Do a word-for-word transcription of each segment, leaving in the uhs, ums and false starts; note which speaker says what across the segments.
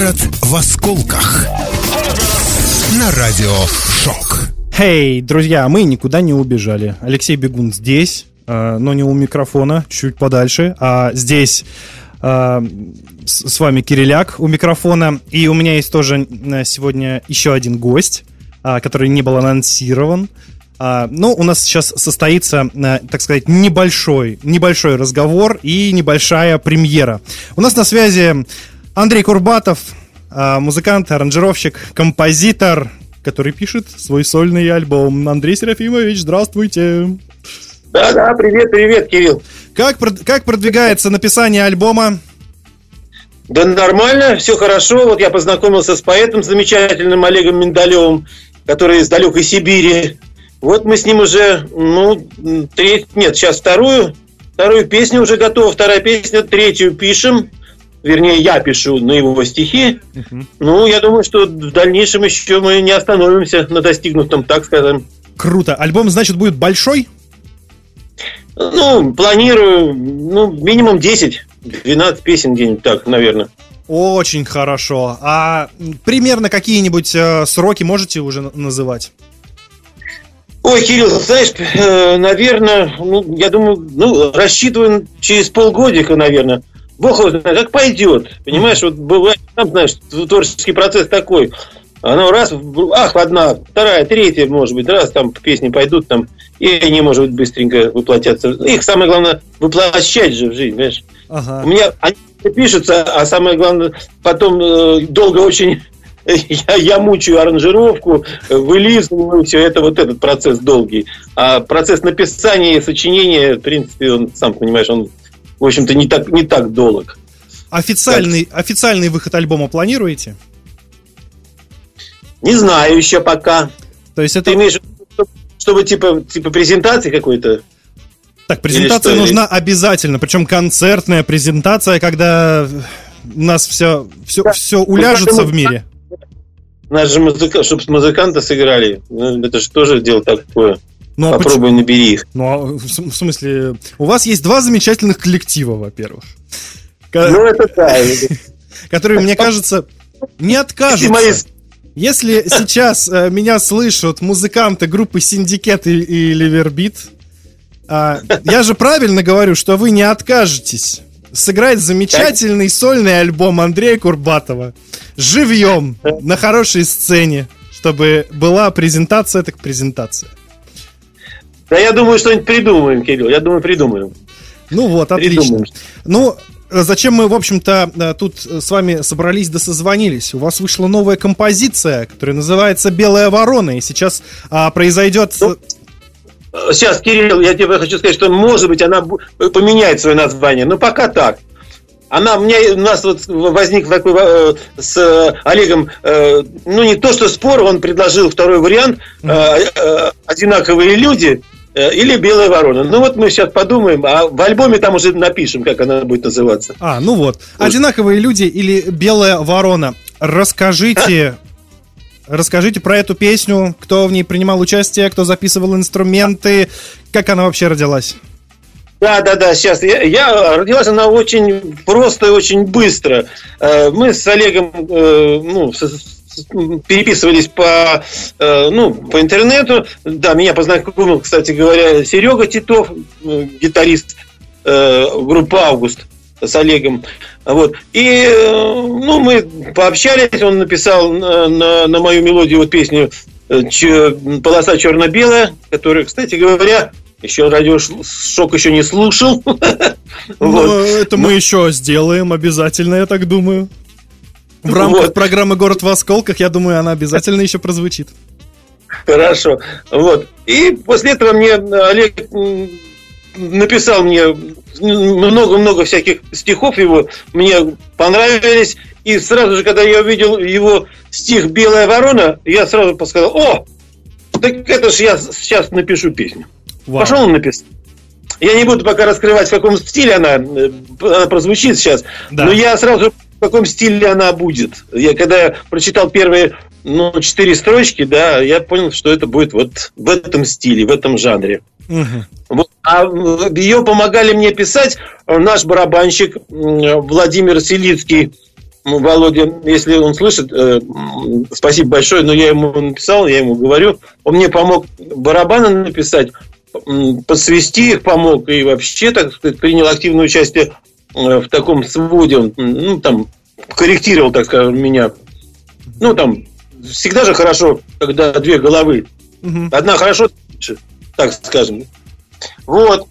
Speaker 1: Город в осколках. На радио «Шок».
Speaker 2: Эй, hey, друзья, мы никуда не убежали. Алексей Бегун здесь, э, но не у микрофона, чуть подальше. А здесь э, с, с вами Кириляк у микрофона. И у меня есть тоже сегодня еще один гость, э, который не был анонсирован. Uh, ну, у нас сейчас состоится, uh, так сказать, небольшой, небольшой разговор и небольшая премьера. У нас на связи Андрей Курбатов, uh, музыкант, аранжировщик, композитор, который пишет свой сольный альбом. Андрей Серафимович, здравствуйте.
Speaker 3: Да-да, привет, привет, Кирилл.
Speaker 2: Как, как продвигается написание альбома?
Speaker 3: Да нормально, все хорошо. Вот я познакомился с поэтом замечательным Олегом Миндалевым, который из далекой Сибири. Вот мы с ним уже, ну, треть, нет, сейчас вторую, вторую песню уже готова, вторая песня, третью пишем, вернее, я пишу на его стихи. Uh-huh. Ну, я думаю, что в дальнейшем еще мы не остановимся на достигнутом, так скажем.
Speaker 2: Круто. Альбом, значит, будет большой?
Speaker 3: Ну, планирую, ну, минимум десять-двенадцать песен где-нибудь так, наверное.
Speaker 2: Очень хорошо. А примерно какие-нибудь э, сроки можете уже называть?
Speaker 3: Ой, Кирилл, знаешь, наверное, ну, я думаю, ну, рассчитываем через полгодика, наверное. Бог его знает, как пойдет. Понимаешь, вот бывает, там, знаешь, творческий процесс такой. Оно раз, ах, одна, вторая, третья, может быть, раз там песни пойдут там, и они, может быть, быстренько воплотятся. Их самое главное воплощать же в жизнь, понимаешь. Ага. У меня они пишутся, а самое главное, потом э, долго очень... Я, я мучаю аранжировку, вылизываю все это, вот этот процесс долгий. А процесс написания и сочинения, в принципе, он, сам понимаешь, он, в общем-то, не так, не так долг.
Speaker 2: Официальный, официальный выход альбома планируете?
Speaker 3: Не знаю еще пока.
Speaker 2: То есть это...
Speaker 3: Ты имеешь, чтобы, чтобы типа, типа презентации какой-то?
Speaker 2: Так, презентация что, нужна или... обязательно, причем концертная презентация, когда у нас все, все, да. все уляжется в мире.
Speaker 3: Нас же музыка, чтобы музыканты сыграли. Это же тоже дело такое. Ну, попробуй, почему? Набери их.
Speaker 2: Ну, в смысле, у вас есть два замечательных коллектива, во-первых.
Speaker 3: Ну, это да.
Speaker 2: Которые, мне кажется, не откажутся. Если сейчас меня слышат музыканты группы Syndicate и Liverbeat, я же правильно говорю, что вы не откажетесь сыграть замечательный сольный альбом Андрея Курбатова живьем, на хорошей сцене, чтобы была презентация, так презентация.
Speaker 3: Да, я думаю, что-нибудь придумаем, Кирилл, я думаю, придумаем.
Speaker 2: Ну вот, отлично. Придумаем. Ну, зачем мы, в общем-то, тут с вами собрались да созвонились? У вас вышла новая композиция, которая называется «Белая ворона», и сейчас а, произойдет... Ну,
Speaker 3: сейчас, Кирилл, я тебе хочу сказать, что, может быть, она поменяет свое название, но пока так. Она, у, меня, у нас вот возник такой э, с Олегом, э, ну, не то что спор, он предложил второй вариант, э, э, «Одинаковые люди» э, или «Белая ворона». Ну, вот мы сейчас подумаем, а в альбоме там уже напишем, как она будет называться.
Speaker 2: А, ну вот, «Одинаковые люди» или «Белая ворона». Расскажите... Расскажите про эту песню, кто в ней принимал участие, кто записывал инструменты, как она вообще родилась?
Speaker 3: Да, да, да, сейчас. Я, я родилась она очень просто и очень быстро. Мы с Олегом ну, переписывались по, ну, по интернету. Да, меня познакомил, кстати говоря, Серега Титов, гитарист группы «Август», с Олегом. Вот. И ну, мы пообщались, он написал на, на, на мою мелодию вот песню «Полоса черно-белая», которую, кстати говоря, еще радио «Шок» еще не слушал.
Speaker 2: Ну, это мы еще сделаем обязательно, я так думаю. В рамках программы «Город в осколках», я думаю, она обязательно еще прозвучит.
Speaker 3: Хорошо. Вот. И после этого мне Олег написал мне много-много всяких стихов его, мне понравились, и сразу же, когда я увидел его стих «Белая ворона», я сразу сказал: о, так это ж я сейчас напишу песню. Вау. Пошел он написал. Я не буду пока раскрывать, в каком стиле она, она прозвучит сейчас, да. Но я сразу в каком стиле она будет. Я когда прочитал первые ну, четыре строчки, да, я понял, что это будет вот в этом стиле, в этом жанре. Угу. Вот. А ее помогали мне писать наш барабанщик Владимир Селицкий, Володя, если он слышит, э, спасибо большое, но я ему написал, я ему говорю, он мне помог барабаны написать, подсвести их помог и вообще, так сказать, принял активное участие в таком своде, он, ну, там, корректировал, так скажем, меня. Ну, там, всегда же хорошо, когда две головы. Угу. Одна хорошо, так скажем. Вот.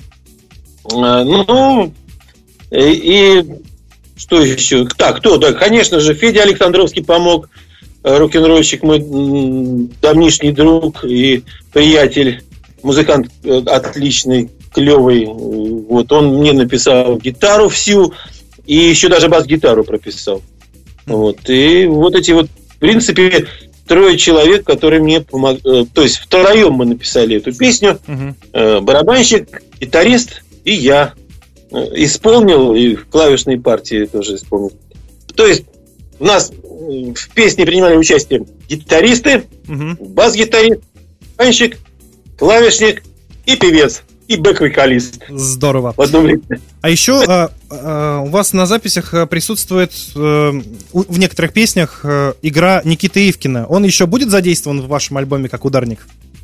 Speaker 3: Ну, и, и что еще? Так, кто? Да, конечно же, Федя Александровский помог, рок-н-ролльщик, мой давнишний друг и приятель, музыкант отличный, клевый. Вот, он мне написал гитару всю и еще даже бас-гитару прописал. Вот, и вот эти вот, в принципе, трое человек, которые мне помогли. То есть втроем мы написали эту песню. Uh-huh. Барабанщик, гитарист и я. Исполнил, и в клавишной партии тоже исполнил. То есть у нас в песне принимали участие гитаристы, uh-huh. бас-гитарист, барабанщик, клавишник и певец. И бэк-вокалист.
Speaker 2: Здорово.
Speaker 3: В одно время.
Speaker 2: А еще а, а, у вас на записях присутствует а, в некоторых песнях а, игра Никиты Ивкина. Он еще будет задействован в вашем альбоме как ударник?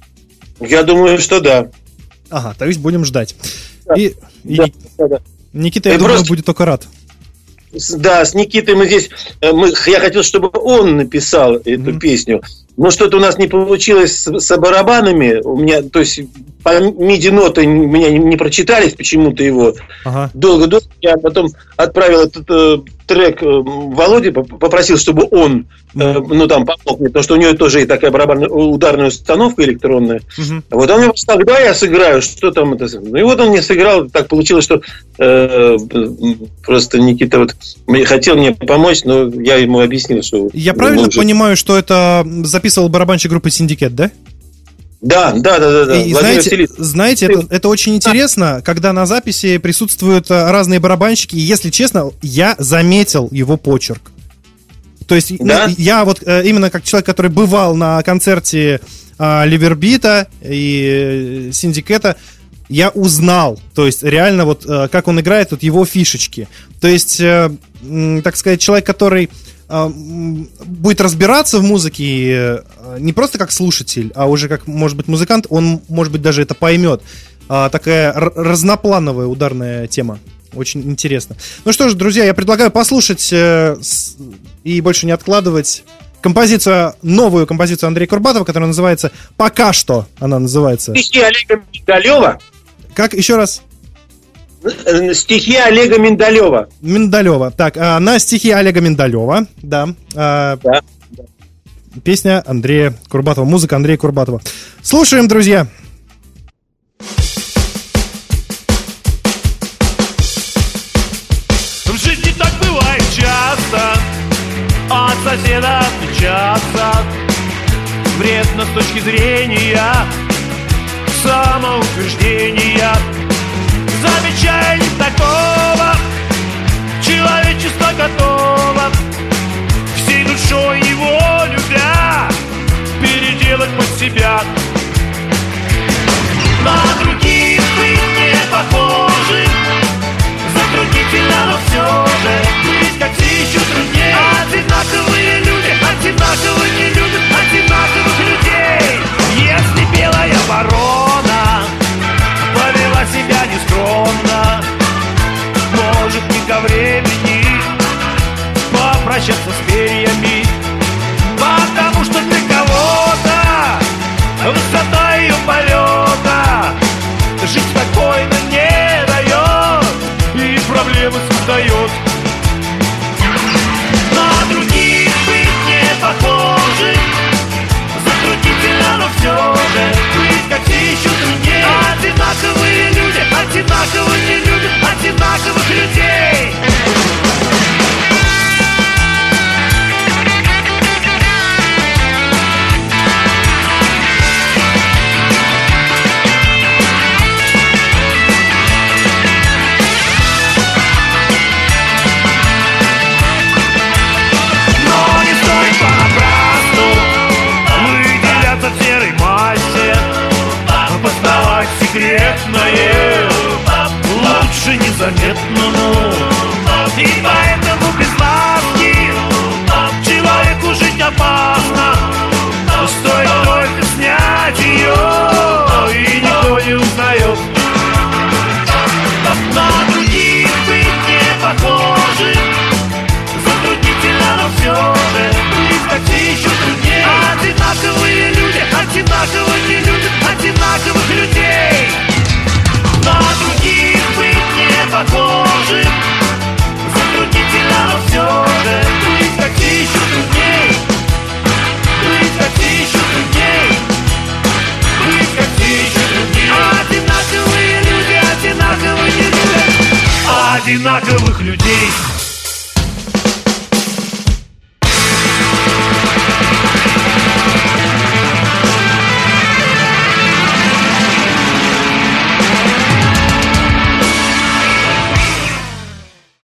Speaker 3: Я думаю, что да.
Speaker 2: Ага, то есть будем ждать.
Speaker 3: Да.
Speaker 2: И, и
Speaker 3: да, да, да.
Speaker 2: Никита, я
Speaker 3: и
Speaker 2: думаю,
Speaker 3: просто...
Speaker 2: будет только рад.
Speaker 3: Да, с Никитой мы здесь... Мы, я хотел, чтобы он написал эту mm-hmm. песню. Но что-то у нас не получилось с, с барабанами. У меня, то есть, по миди-ноты у меня не, не прочитались почему-то его. Ага. Долго-долго. Я потом отправил этот э, трек э, Володе, попросил, чтобы он э, ну, там помог мне, потому что у него тоже и такая барабанная ударная установка электронная. Угу. Вот он мне сказал, тогда я сыграю, что там это. Ну и вот он мне сыграл, так получилось, что э, просто Никита вот хотел мне помочь, но я ему объяснил, что...
Speaker 2: Я правильно уже... понимаю, что это записывал барабанщик группы «Синдикет», да?
Speaker 3: Да, да, да, да.
Speaker 2: И знаете, знаете это, это очень интересно, когда на записи присутствуют разные барабанщики, и, если честно, я заметил его почерк. То есть, да? ну, я вот именно как человек, который бывал на концерте а, Ливербита и Синдикета, я узнал, то есть, реально, вот как он играет, вот его фишечки. То есть, э, так сказать, человек, который будет разбираться в музыке не просто как слушатель, а уже как, может быть, музыкант, он, может быть, даже это поймет. А, такая р- разноплановая ударная тема. Очень интересно. Ну что ж, друзья, я предлагаю послушать э, с, и больше не откладывать композицию, новую композицию Андрея Курбатова, которая называется «Пока что». Она называется.
Speaker 3: Стихи Олега Миндалева.
Speaker 2: Как? Еще раз.
Speaker 3: Стихи Олега Миндалева.
Speaker 2: Миндалева. Так, а, на стихи Олега Миндалева, да. А, да. Песня Андрея Курбатова, музыка Андрея Курбатова. Слушаем, друзья.
Speaker 4: В жизни так бывает часто, от соседа отличаться вредно с точки зрения самоутверждения. Замечая не такого, человечество готово всей душой его любя переделать под себя. На других быть не похожи, затруднительно, но все же быть как все еще труднее. Одинаковые люди одинаково не любят одинаковых людей. Если белая ворона повела себя нескромно, может, не ко времени попрощаться с перьями, потому что для кого-то высота ее полета жить спокойно не дает и проблемы создает. На других быть не похожи, затруднительно, но все же быть как все еще труднее. Одинаковые люди одинаково не любят одинаковых людей. Но не стоит понапрасну выделяться в серой массе, познавать секретное лучше незаметно, ну. И поэтому без маски одинаковые.